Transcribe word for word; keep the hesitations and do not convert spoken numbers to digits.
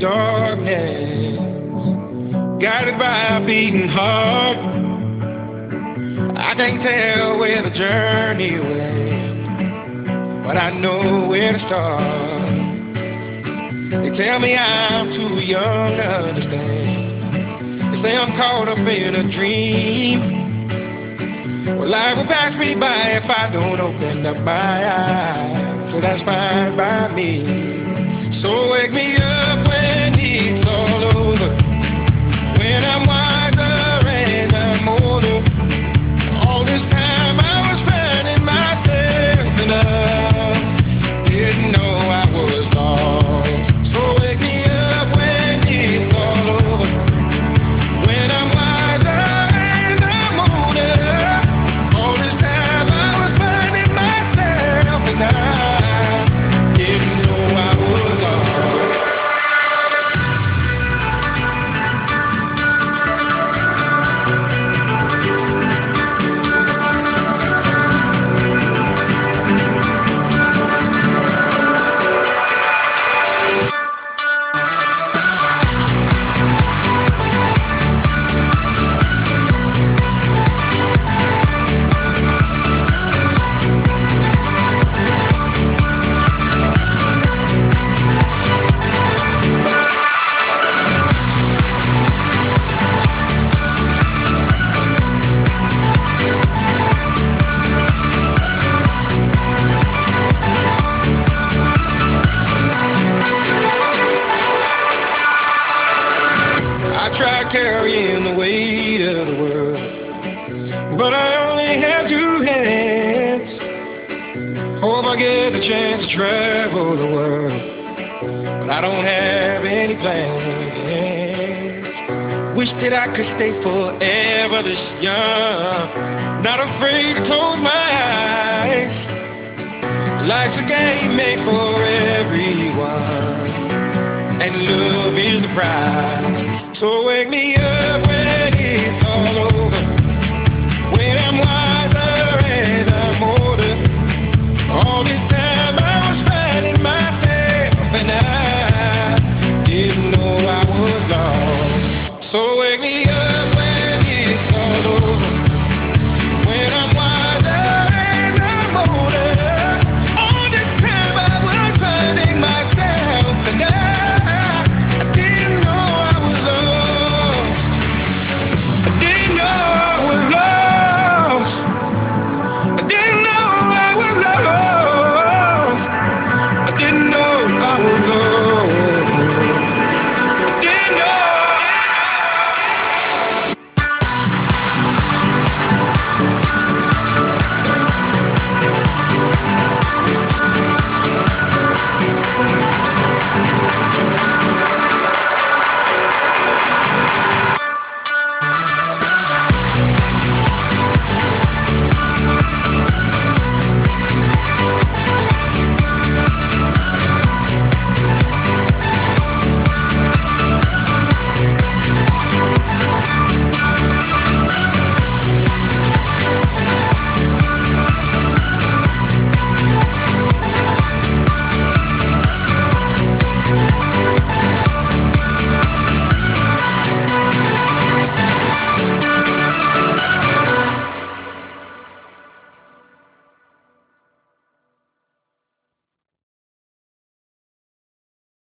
darkness, guided by a beating heart. I can't tell where the journey will end, but I know where to start. They tell me I'm too young to understand. They say I'm caught up in a dream. Well, life will pass me by if I don't open up my eyes. So that's fine by me. So wake me up when it's all over, when I'm wiser and I'm older. All this time I was finding myself in love, didn't know I was lost. So wake me up when it's all over, when I'm wiser and I'm older. All this time I was finding myself and I didn't know I was lost. I tried carrying the weight of the world, but I only have two hands. Hope I get the chance to travel the world, but I don't have any plans. Wish that I could stay forever this young, not afraid to close my eyes. Life's a game made for everyone, and love is the prize. So wake me up